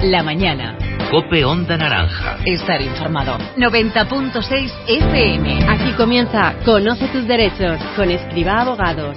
La mañana. COPE Onda Naranja. Estar informado. 90.6 FM. Aquí comienza Conoce tus derechos con Escrivá Abogados.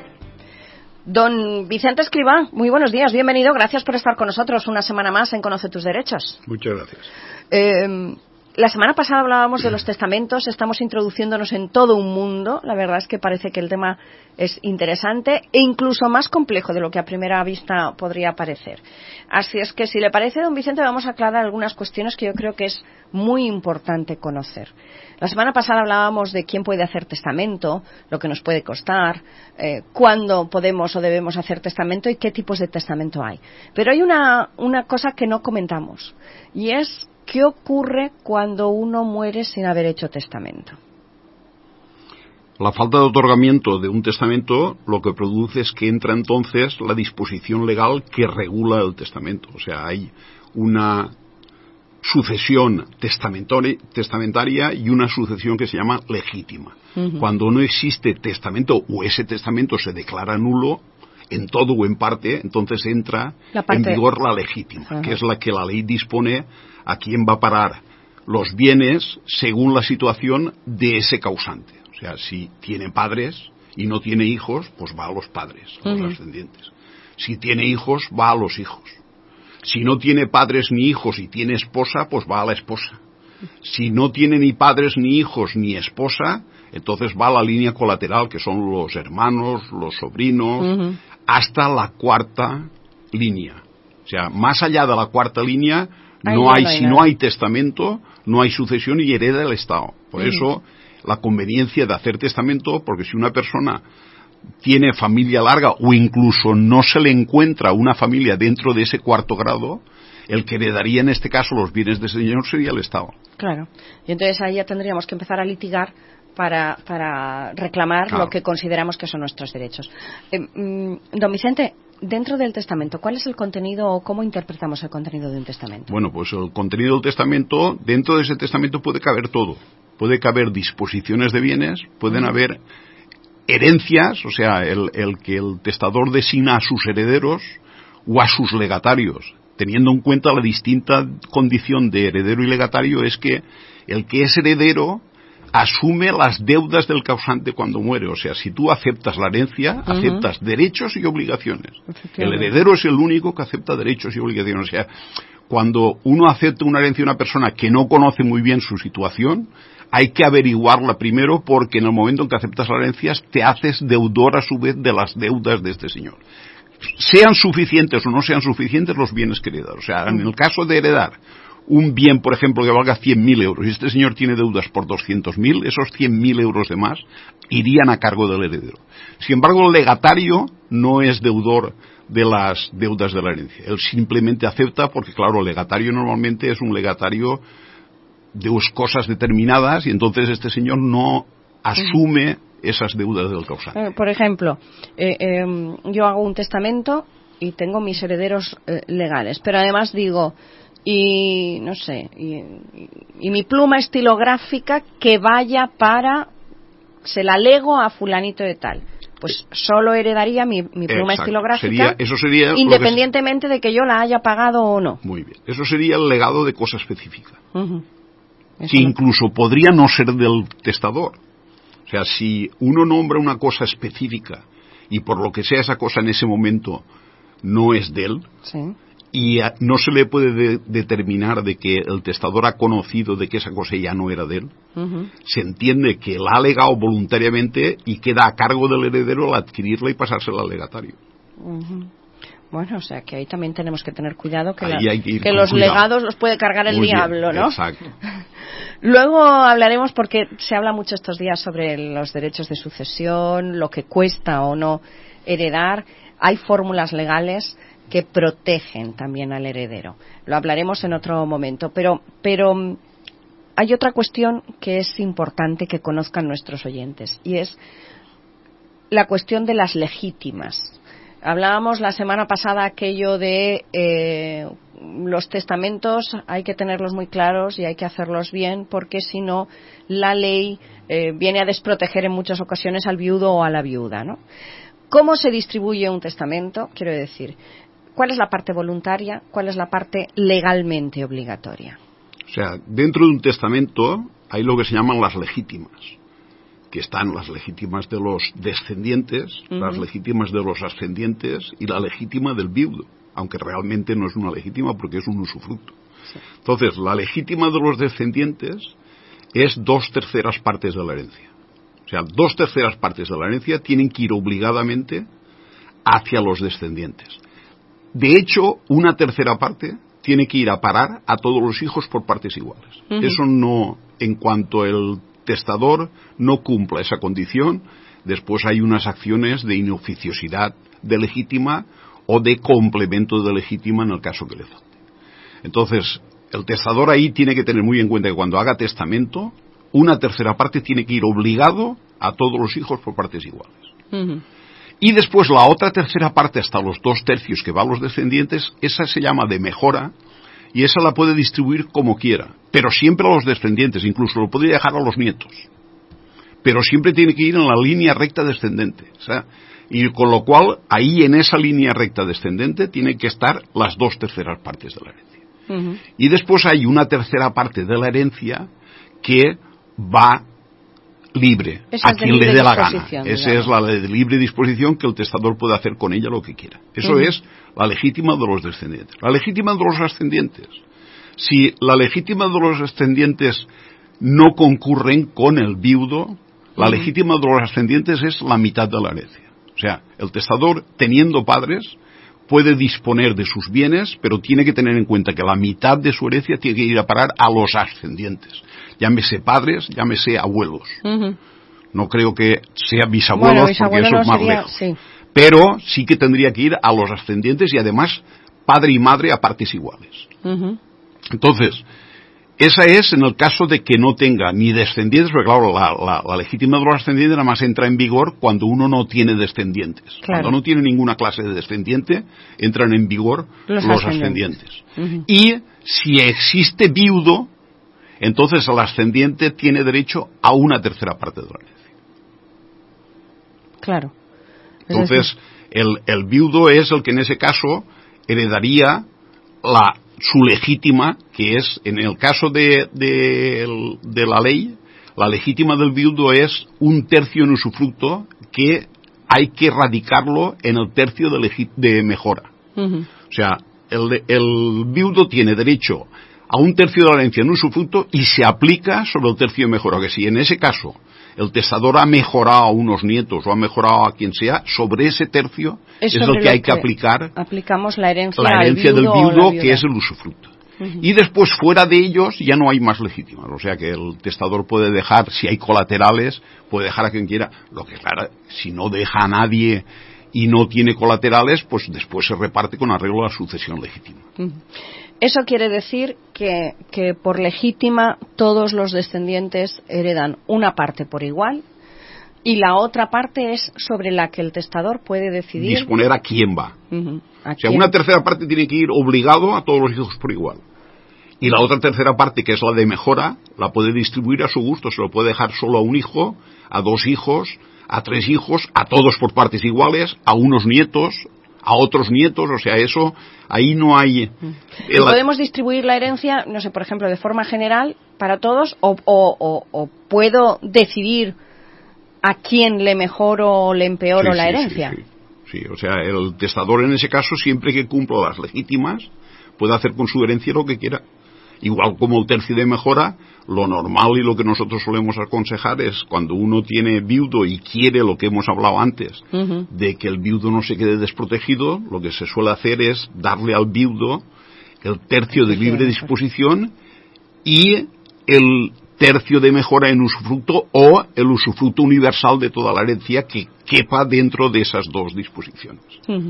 Don Vicente Escrivá, muy buenos días, bienvenido, gracias por estar con nosotros una semana más en Conoce tus derechos. Muchas gracias. La semana pasada hablábamos de los testamentos, estamos introduciéndonos en todo un mundo, la verdad es que parece que el tema es interesante e incluso más complejo de lo que a primera vista podría parecer. Así es que si le parece, don Vicente, vamos a aclarar algunas cuestiones que yo creo que es muy importante conocer. La semana pasada hablábamos de quién puede hacer testamento, lo que nos puede costar, cuándo podemos o debemos hacer testamento y qué tipos de testamento hay. Pero hay una cosa que no comentamos y es ¿qué ocurre cuando uno muere sin haber hecho testamento? La falta de otorgamiento de un testamento lo que produce es que entra entonces la disposición legal que regula el testamento. O sea, hay una sucesión testamentaria y una sucesión que se llama legítima. Uh-huh. Cuando no existe testamento o ese testamento se declara nulo, en todo o en parte, entonces entra en vigor la legítima, uh-huh, que es la que la ley dispone a quién va a parar los bienes según la situación de ese causante. O sea, si tiene padres y no tiene hijos, pues va a los padres, a los ascendientes. Si tiene hijos, va a los hijos. Si no tiene padres ni hijos y tiene esposa, pues va a la esposa. Si no tiene ni padres ni hijos ni esposa, entonces va a la línea colateral, que son los hermanos, los sobrinos, hasta la cuarta línea. O sea, más allá de la cuarta línea, si no hay testamento, no hay sucesión y hereda el Estado. Por eso, la conveniencia de hacer testamento, porque si una persona tiene familia larga o incluso no se le encuentra una familia dentro de ese cuarto grado, el que heredaría en este caso los bienes de ese señor sería el Estado. Claro. Y entonces ahí ya tendríamos que empezar a litigar para reclamar lo que consideramos que son nuestros derechos. Don Vicente, dentro del testamento, ¿cuál es el contenido o cómo interpretamos el contenido de un testamento? Bueno, pues el contenido del testamento, dentro de ese testamento puede caber todo. Puede caber disposiciones de bienes, pueden haber herencias, o sea, el que el testador designa a sus herederos o a sus legatarios. Teniendo en cuenta la distinta condición de heredero y legatario, es que el que es heredero asume las deudas del causante cuando muere. O sea, si tú aceptas la herencia, aceptas derechos y obligaciones. El heredero es el único que acepta derechos y obligaciones. O sea, cuando uno acepta una herencia de una persona que no conoce muy bien su situación, hay que averiguarla primero, porque en el momento en que aceptas la herencia te haces deudor a su vez de las deudas de este señor. Sean suficientes o no sean suficientes los bienes que hereda. O sea, en el caso de heredar un bien, por ejemplo, que valga 100.000 euros, y este señor tiene deudas por 200.000, esos 100.000 euros de más irían a cargo del heredero. Sin embargo, el legatario no es deudor de las deudas de la herencia. Él simplemente acepta, porque claro, el legatario normalmente es un legatario de cosas determinadas, y entonces este señor no asume esas deudas del causante. Por ejemplo, yo hago un testamento y tengo mis herederos legales, pero además digo, y no sé, y mi pluma estilográfica que vaya se la lego a fulanito de tal. Pues solo heredaría mi pluma estilográfica, eso sería independientemente de que yo la haya pagado o no. Muy bien. Eso sería el legado de cosa específica. Que incluso podría no ser del testador. O sea, si uno nombra una cosa específica y por lo que sea esa cosa en ese momento no es de él, y no se le puede determinar de que el testador ha conocido de que esa cosa ya no era de él, se entiende que la ha legado voluntariamente y queda a cargo del heredero al adquirirla y pasársela al legatario. Bueno, o sea que ahí también tenemos que tener cuidado, que los legados los puede cargar el diablo, ¿no? Exacto. Luego hablaremos, porque se habla mucho estos días sobre los derechos de sucesión, lo que cuesta o no heredar. Hay fórmulas legales que protegen también al heredero. Lo hablaremos en otro momento, pero hay otra cuestión que es importante que conozcan nuestros oyentes, y es la cuestión de las legítimas. Hablábamos la semana pasada aquello de los testamentos hay que tenerlos muy claros y hay que hacerlos bien, porque si no la ley viene a desproteger en muchas ocasiones al viudo o a la viuda, ¿no? ¿Cómo se distribuye un testamento? Quiero decir, ¿Cuál es la parte voluntaria? ¿Cuál es la parte legalmente obligatoria? O sea, dentro de un testamento hay lo que se llaman las legítimas, que están las legítimas de los descendientes, las legítimas de los ascendientes y la legítima del viudo, aunque realmente no es una legítima porque es un usufructo. Sí. Entonces, la legítima de los descendientes es 2/3 partes de la herencia. O sea, 2/3 partes de la herencia tienen que ir obligadamente hacia los descendientes. De hecho, 1/3 parte tiene que ir a parar a todos los hijos por partes iguales. Eso no, en cuanto el testador no cumpla esa condición, después hay unas acciones de inoficiosidad de legítima o de complemento de legítima en el caso que le falte. Entonces, el testador ahí tiene que tener muy en cuenta que cuando haga testamento, 1/3 parte tiene que ir obligado a todos los hijos por partes iguales. Y después la otra 1/3 parte, hasta los 2/3 que va a los descendientes, esa se llama de mejora, y esa la puede distribuir como quiera, pero siempre a los descendientes, incluso lo puede dejar a los nietos. Pero siempre tiene que ir en la línea recta descendente. O sea, y con lo cual, ahí en esa línea recta descendente tienen que estar las 2/3 partes de la herencia. Y después hay 1/3 parte de la herencia que va libre, a quien le dé la gana. Esa es la de libre disposición, que el testador puede hacer con ella lo que quiera. Eso es la legítima de los descendientes. La legítima de los ascendientes. Si la legítima de los ascendientes no concurren con el viudo, la legítima de los ascendientes es la mitad de la herencia. O sea, el testador, teniendo padres, puede disponer de sus bienes, pero tiene que tener en cuenta que la mitad de su herencia tiene que ir a parar a los ascendientes. Llámese padres, llámese abuelos. No creo que sea bisabuelos, porque eso es más lejos. Sí. Pero sí que tendría que ir a los ascendientes y además padre y madre a partes iguales. Entonces, esa es en el caso de que no tenga ni descendientes, porque claro, la legítima de los ascendientes nada más entra en vigor cuando uno no tiene descendientes. Claro. Cuando no tiene ninguna clase de descendiente, entran en vigor los ascendientes. Y si existe viudo, entonces el ascendiente tiene derecho a 1/3 parte de la herencia. Claro. Entonces, el viudo es el que en ese caso heredaría su legítima, que es, en el caso de la ley, la legítima del viudo es 1/3 en usufructo, que hay que radicarlo en el tercio de mejora. O sea, el viudo tiene derecho a 1/3 de la herencia en usufructo y se aplica sobre el tercio de mejora, que si en ese caso el testador ha mejorado a unos nietos o ha mejorado a quien sea, sobre ese tercio es lo que hay que aplicar. Aplicamos la herencia del viudo, que es el usufructo. Y después, fuera de ellos, ya no hay más legítimas. O sea que el testador puede dejar, si hay colaterales, puede dejar a quien quiera. Lo que claro, si no deja a nadie y no tiene colaterales, pues después se reparte con arreglo a la sucesión legítima. Eso quiere decir que por legítima todos los descendientes heredan una parte por igual y la otra parte es sobre la que el testador puede decidir. Disponer a quién va. O sea, 1/3 parte tiene que ir obligado a todos los hijos por igual. Y la otra 1/3 parte, que es la de mejora, la puede distribuir a su gusto. Se lo puede dejar solo a un hijo, a 2 hijos, a 3 hijos, a todos por partes iguales, a unos nietos, a otros nietos, o sea, eso, ahí no hay... ¿Podemos distribuir la herencia, no sé, por ejemplo, de forma general para todos, o puedo decidir a quién le mejoro o le empeoro la herencia? Sí, o sea, el testador en ese caso, siempre que cumpla las legítimas, puede hacer con su herencia lo que quiera. Igual como el tercio de mejora, lo normal y lo que nosotros solemos aconsejar es cuando uno tiene viudo y quiere lo que hemos hablado antes, de que el viudo no se quede desprotegido, lo que se suele hacer es darle al viudo el tercio de libre disposición y el tercio de mejora en usufructo o el usufructo universal de toda la herencia que quepa dentro de esas dos disposiciones.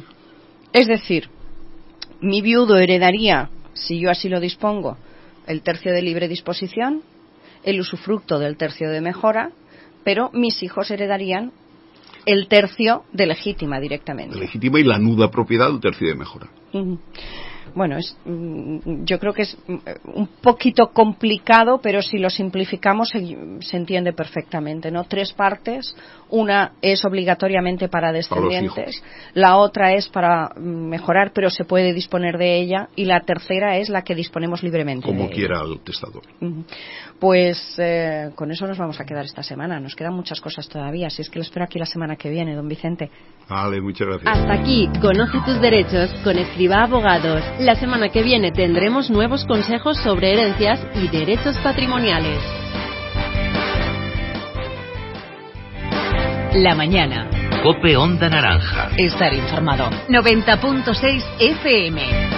Es decir, mi viudo heredaría, si yo así lo dispongo, el tercio de libre disposición, el usufructo del tercio de mejora, pero mis hijos heredarían el tercio de legítima directamente. De legítima y la nuda propiedad del tercio de mejora. bueno, yo creo que es un poquito complicado, pero si lo simplificamos se entiende perfectamente, ¿no? 3 partes. Una es obligatoriamente para descendientes, la otra es para mejorar, pero se puede disponer de ella, y la tercera es la que disponemos libremente. Como quiera el testador. Pues con eso nos vamos a quedar esta semana. Nos quedan muchas cosas todavía, así es que lo espero aquí la semana que viene, don Vicente. Vale, muchas gracias. Hasta aquí, Conoce tus derechos con Escribá Abogados. La semana que viene tendremos nuevos consejos sobre herencias y derechos patrimoniales. La mañana. COPE Onda Naranja. Estar informado. 90.6 FM.